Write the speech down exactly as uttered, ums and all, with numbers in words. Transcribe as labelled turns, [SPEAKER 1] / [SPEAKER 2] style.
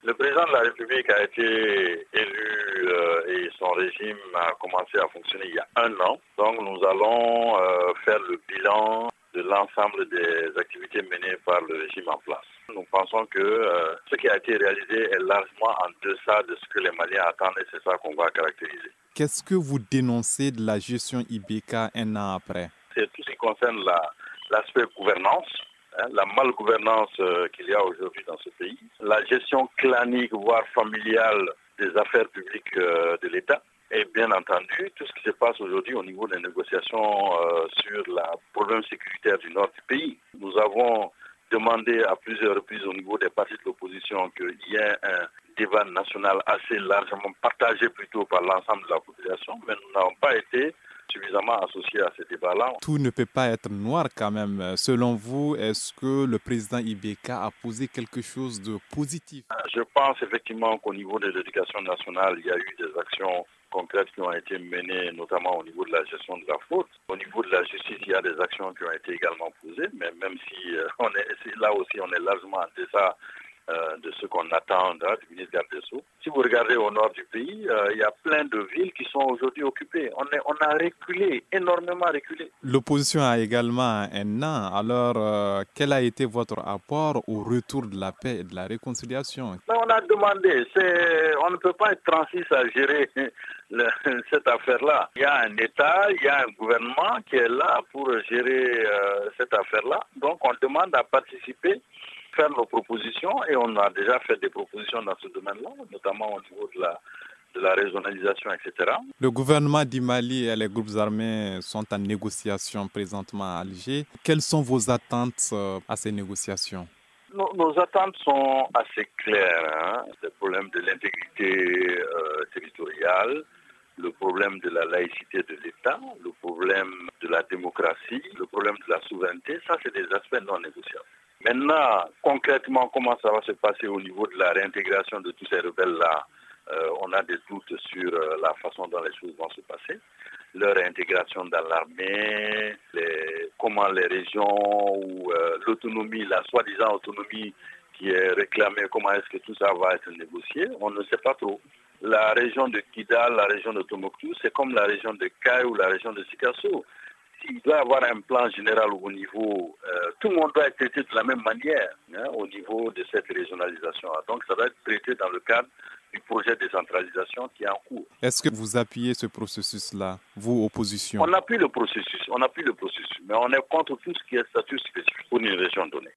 [SPEAKER 1] Le président de la République a été élu euh, et son régime a commencé à fonctionner il y a un an. Donc nous allons euh, faire le bilan de l'ensemble des activités menées par le régime en place. Nous pensons que euh, ce qui a été réalisé est largement en deçà de ce que les Maliens attendent et c'est ça qu'on va caractériser.
[SPEAKER 2] Qu'est-ce que vous dénoncez de la gestion I B K un an après?
[SPEAKER 1] C'est tout ce qui concerne la, l'aspect gouvernance. Hein, la malgouvernance euh, qu'il y a aujourd'hui dans ce pays, la gestion clanique, voire familiale des affaires publiques euh, de l'État, et bien entendu, tout ce qui se passe aujourd'hui au niveau des négociations euh, sur le problème sécuritaire du nord du pays. Nous avons demandé à plusieurs reprises au niveau des partis de l'opposition qu'il y ait un débat national assez largement partagé plutôt par l'ensemble de la population, mais nous n'avons pas été suffisamment associés à ce débat-là.
[SPEAKER 2] Tout ne peut pas être noir quand même. Selon vous, est-ce que le président I B K a posé quelque chose de positif?
[SPEAKER 1] Je pense effectivement qu'au niveau de l'éducation nationale, il y a eu des actions concrètes qui ont été menées, notamment au niveau de la gestion de la faute. Au niveau de la justice, il y a des actions qui ont été également posées, mais même si euh, on est là aussi, on est largement en deçà Euh, de ce qu'on attend hein, du ministre garde des Sceaux. Si vous regardez au nord du pays, euh, il y a plein de villes qui sont aujourd'hui occupées. On, est, on a reculé, énormément reculé.
[SPEAKER 2] L'opposition a également un an. Alors, euh, quel a été votre apport au retour de la paix et de la réconciliation?
[SPEAKER 1] Mais on a demandé, c'est, on ne peut pas être trente-six à gérer le, cette affaire-là. Il y a un État, il y a un gouvernement qui est là pour gérer euh, cette affaire-là. Donc, on demande à participer, faire nos propositions et on a déjà fait des propositions dans ce domaine-là, notamment au niveau de la, de la régionalisation, et cetera.
[SPEAKER 2] Le gouvernement du Mali et les groupes armés sont en négociation présentement à Alger. Quelles sont vos attentes euh, à ces négociations?
[SPEAKER 1] Nos, nos attentes sont assez claires. Hein. Le problème de l'intégrité euh, territoriale, le problème de la laïcité de l'État, le problème de la démocratie, le problème de la souveraineté, ça c'est des aspects non négociables. Maintenant, concrètement, comment ça va se passer au niveau de la réintégration de tous ces rebelles-là, euh, on a des doutes sur euh, la façon dont les choses vont se passer. Leur réintégration dans l'armée, les, comment les régions ou euh, l'autonomie, la soi-disant autonomie qui est réclamée, comment est-ce que tout ça va être négocié, on ne sait pas trop. La région de Kidal, la région de Tombouctou, c'est comme la région de Kay ou la région de Sikasso. Il doit y avoir un plan général au niveau, euh, tout le monde doit être traité de la même manière hein, au niveau de cette régionalisation. Donc ça doit être traité dans le cadre du projet de décentralisation qui est en cours.
[SPEAKER 2] Est-ce que vous appuyez ce processus-là, vous, opposition?
[SPEAKER 1] On appuie le processus, on appuie le processus, mais on est contre tout ce qui est statut spécifique pour une région donnée.